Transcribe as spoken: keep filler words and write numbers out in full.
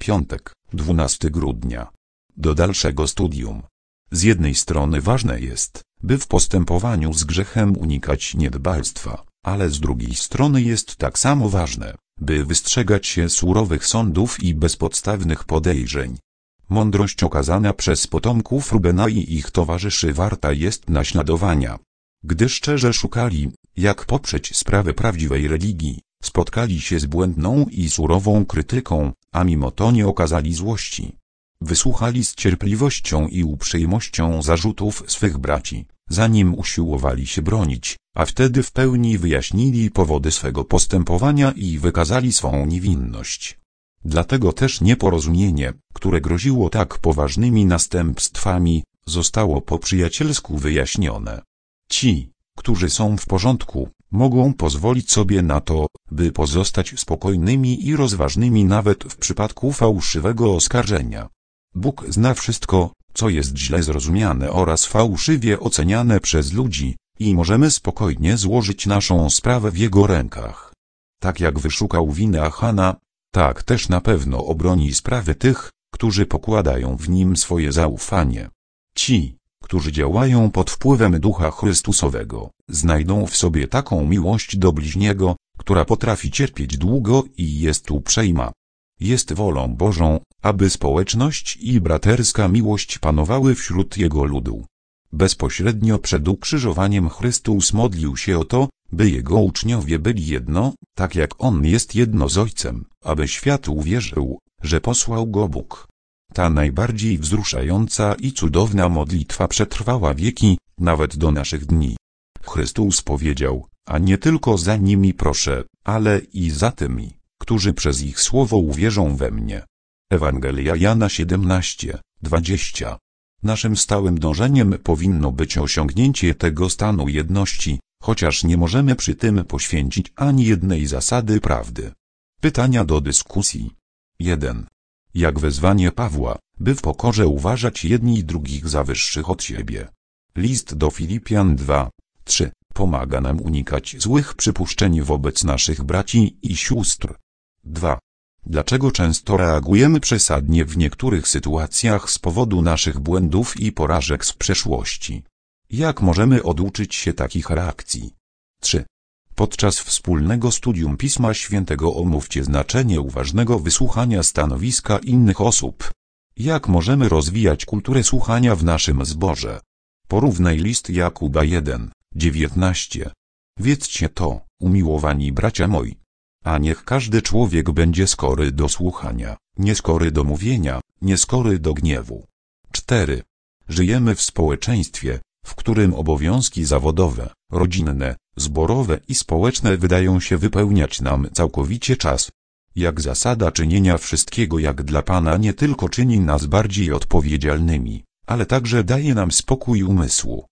Piątek, dwunastego grudnia. Do dalszego studium. Z jednej strony ważne jest, by w postępowaniu z grzechem unikać niedbalstwa, ale z drugiej strony jest tak samo ważne, by wystrzegać się surowych sądów i bezpodstawnych podejrzeń. Mądrość okazana przez potomków Rubena i ich towarzyszy warta jest naśladowania. Gdy szczerze szukali, jak poprzeć sprawę prawdziwej religii, spotkali się z błędną i surową krytyką, a mimo to nie okazali złości. Wysłuchali z cierpliwością i uprzejmością zarzutów swych braci, zanim usiłowali się bronić, a wtedy w pełni wyjaśnili powody swego postępowania i wykazali swą niewinność. Dlatego też nieporozumienie, które groziło tak poważnymi następstwami, zostało po przyjacielsku wyjaśnione. Ci, którzy są w porządku, mogą pozwolić sobie na to, by pozostać spokojnymi i rozważnymi nawet w przypadku fałszywego oskarżenia. Bóg zna wszystko, co jest źle zrozumiane oraz fałszywie oceniane przez ludzi, i możemy spokojnie złożyć naszą sprawę w Jego rękach. Tak jak wyszukał winę Achana, tak też na pewno obroni sprawy tych, którzy pokładają w Nim swoje zaufanie. Ci, którzy działają pod wpływem Ducha Chrystusowego, znajdą w sobie taką miłość do bliźniego, która potrafi cierpieć długo i jest uprzejma. Jest wolą Bożą, aby społeczność i braterska miłość panowały wśród Jego ludu. Bezpośrednio przed ukrzyżowaniem Chrystus modlił się o to, by Jego uczniowie byli jedno, tak jak On jest jedno z Ojcem, aby świat uwierzył, że posłał Go Bóg. Ta najbardziej wzruszająca i cudowna modlitwa przetrwała wieki, nawet do naszych dni. Chrystus powiedział, a nie tylko za nimi proszę, ale i za tymi, którzy przez ich słowo uwierzą we mnie. Ewangelia Jana siedemnaście, dwadzieścia. Naszym stałym dążeniem powinno być osiągnięcie tego stanu jedności, chociaż nie możemy przy tym poświęcić ani jednej zasady prawdy. Pytania do dyskusji. jeden. Jak wezwanie Pawła, by w pokorze uważać jedni drugich za wyższych od siebie. List do Filipian dwa, trzy. Pomaga nam unikać złych przypuszczeń wobec naszych braci i sióstr. dwa. Dlaczego często reagujemy przesadnie w niektórych sytuacjach z powodu naszych błędów i porażek z przeszłości? Jak możemy oduczyć się takich reakcji? trzy. Podczas wspólnego studium Pisma Świętego omówcie znaczenie uważnego wysłuchania stanowiska innych osób. Jak możemy rozwijać kulturę słuchania w naszym zborze? Porównaj list Jakuba jeden, dziewiętnaście. Wiedzcie to, umiłowani bracia moi. A niech każdy człowiek będzie skory do słuchania, nieskory do mówienia, nieskory do gniewu. cztery. Żyjemy w społeczeństwie, w którym obowiązki zawodowe, rodzinne, zborowe i społeczne wydają się wypełniać nam całkowicie czas. Jak zasada czynienia wszystkiego jak dla Pana nie tylko czyni nas bardziej odpowiedzialnymi, ale także daje nam spokój umysłu.